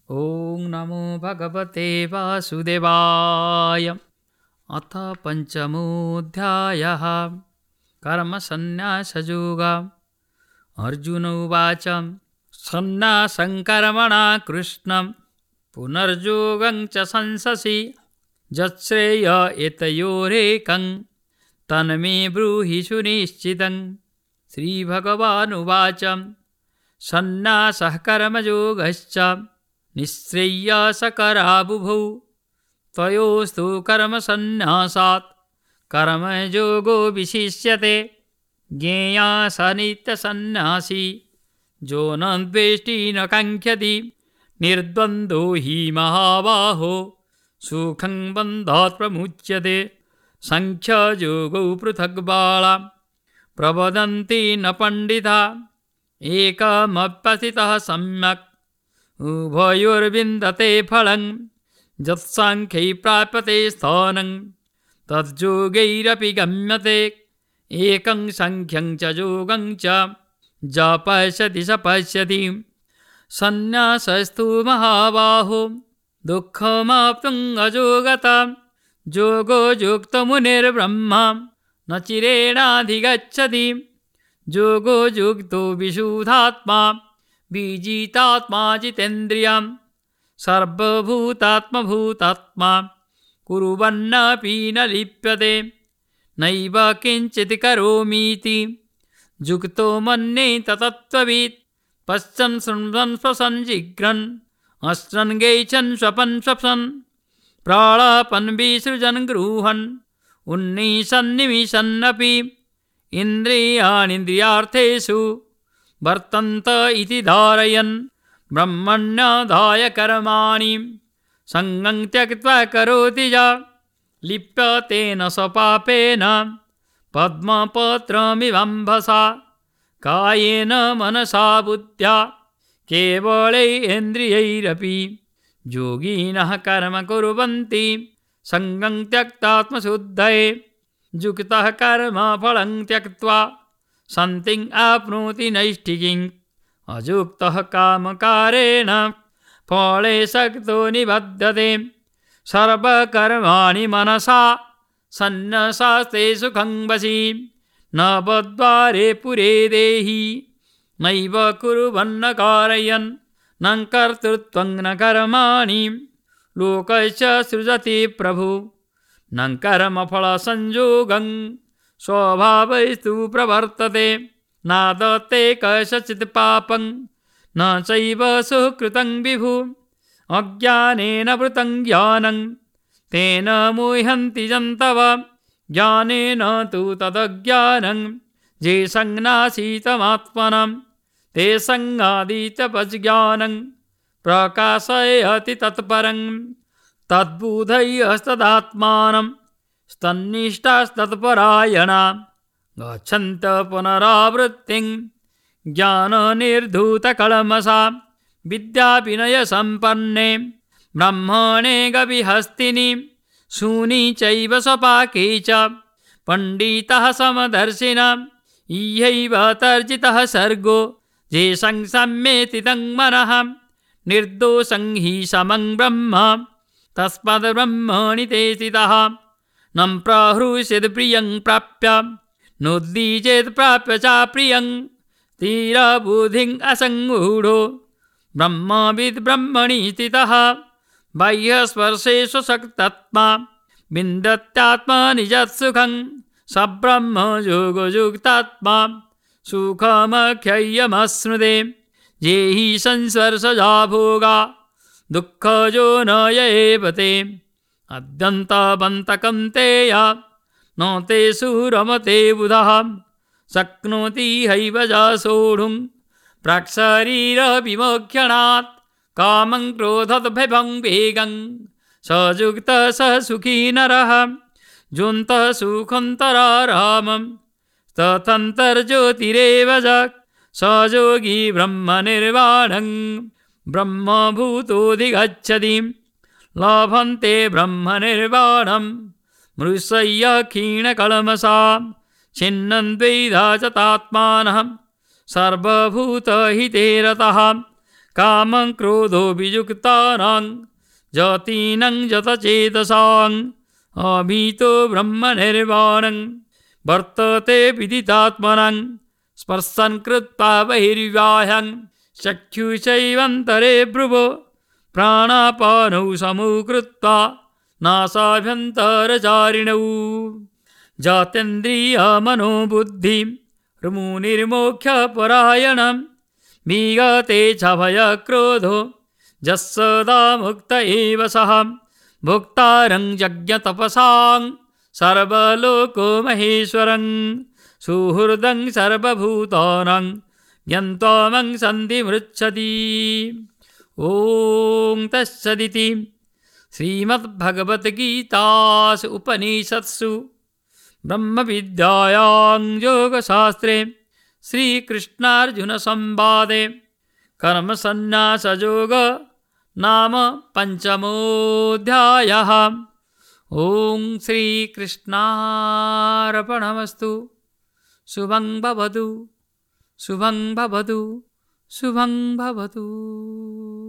ॐ नमो भगवते वासुदेवाय। अथ पञ्चमोऽध्यायः। कर्मसन्न्यासयोगः। अर्जुन उवाच सन्न्यासं कर्मणा कृष्णं पुनर्योगं च संससि यच्छ्रेय एतयोरेकं तन्मे ब्रूहि सुनिश्चितं। श्रीभगवानुवाच सन्न्यासः कर्मयोगश्च निःश्रेयसकरावुभौ तयोस्तु कर्मसन्न्यासात् कर्मयोगो विशिष्यते। ज्ञेयः स नित्यसन्न्यासी यो न द्वेष्टि न काङ्क्षति निर्द्वन्द्वो हि महाबाहो सुखं बन्धात् प्रमुच्यते। साङ्ख्ययोगौ पृथक् बाला प्रवदन्ति न पण्डिताः एकमप्यसितः सम्यक् उभयोर्विन्दते फलं। यत्साङ्ख्यै प्राप्यते स्थानं तद्योगैरपि गम्यते। एकं साङ्ख्यं च योगं च य पश्यति स पश्यति। सन्न्यासस्तु महाबाहो दुःखमाप्तुम् अयोगता योगो युक्तमुनिर्ब्रह्मा न चिरेणाधिगच्छति। योगो युक्तो विशुद्धात्मा विजितात्मा जितेन्द्रियं सर्वभूतात्मभूतात्मा कुर्वन्नपि न लिप्यते। नैव किञ्चित् करोमीति युक्तो मन्येत तत्त्ववित्। पश्यन् शृण्वन् श्वसन् जिघ्रन् अश्रन् गैच्छन् स्वपन् स्वप्सन् प्राणापन् विसृजन् गृह्णन् उन्निशन् निमिषन्नपि इन्द्रियाणीन्द्रियार्थेषु वर्तन्त इति धारयन् ब्रह्मण्यादाय कर्माणि सङ्गं त्यक्त्वा करोति य लिप्यतेन स पापेन पद्मपत्रमिवाम्भसा। कायेन मनसा बुद्ध्या केवलैरिन्द्रियैरपि योगिनः कर्म कुर्वन्ति सङ्गं त्यक्तात्मशुद्धये। युक्तः कर्म फलं त्यक्त्वा शान्तिम् आप्नोति नैष्ठिकीम्। अयुक्तः कामकारेण फले सक्तो निबध्यते। सर्वकर्माणि मनसा सन्न्यसास्ते सुखं वशी न बद्ध्वारे पुरे देहि नैव कुर्वन्न कारयन् न कर्तृत्वं न कर्माणि लोकस्य सृजति प्रभु न कर्मफलसंयोगं स्वभावैस्तु प्रवर्तते। नादत्ते कस्यचित् पापं न चैव सुकृतं विभु अज्ञानेन वृतं ज्ञानं तेन मुह्यन्ति जन्तवः। ज्ञानेन तु तदज्ञानं ये संज्ञासीतमात्मनं ते संज्ञादितपज्ञानं प्रकाशयति तत्परं। तद्बुधैस्तदात्मानं स्तन्निष्ठास्तत्परायणा गच्छन्त पुनरावृत्तिं ज्ञाननिर्धूतकल्मषा। विद्याविनयसम्पन्ने ब्राह्मणे गविहस्तिनि शूनी चैव स्वपाके च पण्डितः समदर्शिनः। इहैव तर्जितः सर्गो येषां सम्येतितं मनः निर्दोषं हि समं ब्रह्म तस्माद्ब्रह्मणि ते स्थितः। न प्रहृष्येत् प्रियं प्राप्य नोद्विजेत् प्राप्य च प्रियं स्थिरबुद्धिम् असङ्गूढो ब्रह्मविद् ब्रह्मणि स्थितः। बाह्यस्पर्शेषु सक्तात्मा विन्दत्यात्मनि यत्सुखं स ब्रह्मयोगयुक्तात्मा सुखमख्ययमश्नुते। ये हि संस्पर्शजा भोगा दुःखयो न एव ते अद्यन्तवन्तकन्तेय न तेषु रमते बुधः। शक्नोति हैव च सोढुं प्राक्शरीरविमोक्षणात् कामं क्रोधद्भयं वेगं स युक्तः स सुखी नरः। जुन्तः सुखन्तरारामं तथन्तर्ज्योतिरेव च स योगी ब्रह्मनिर्वाणं ब्रह्मभूतोऽधिगच्छति। लभन्ते ब्रह्मनिर्वाणं मृषय्य क्षीणकल्मषा छिन्नन् द्वैधा च तात्मानः सर्वभूतहिते रतः। कामं क्रोधोऽभियुक्तानां जातीनां जतचेतसाम् अभीतो ब्रह्मनिर्वाणं वर्तते विदितात्मनां स्पर्शन् कृत्वा बहिर्बाह्यं चक्षुषैवन्तरे भ्रुवो प्राणापानौ समौ कृत्वा नासाभ्यन्तरचारिणौ जातेन्द्रियमनोबुद्धिं मुनिर्मोक्षपरायणं विगते च भयक्रोधो यस्सदा मुक्त एव सः भोक्तारं यज्ञतपसां सर्वलोको महेश्वरं सुहृदं सर्वभूतानां यन्त्वामं सन्धिमृच्छति। ॐ तत्सदिति श्रीमद्भगवद्गीतासु उपनिषत्सु ब्रह्मविद्यायां योगशास्त्रे श्रीकृष्णार्जुनसंवादे कर्मसन्न्यासयोग नाम पञ्चमोऽध्यायः। ॐ श्रीकृष्णार्पणमस्तु। शुभं भवतु, शुभं भवतु, शुभं भवतु।